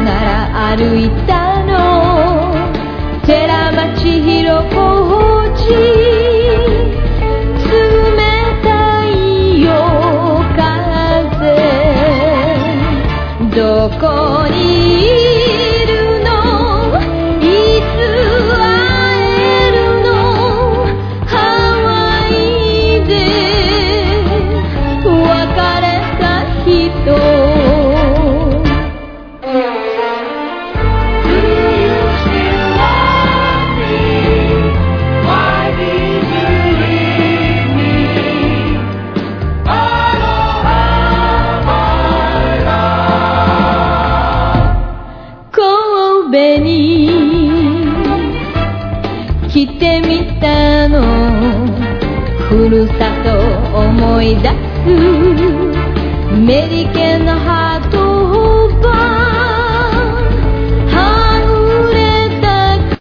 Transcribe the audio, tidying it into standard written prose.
がら歩いたの寺町広小路冷たい夜風どこにいるのいつ会えるのハワイで別れた人来てみたのふるさと思い出すメリケンの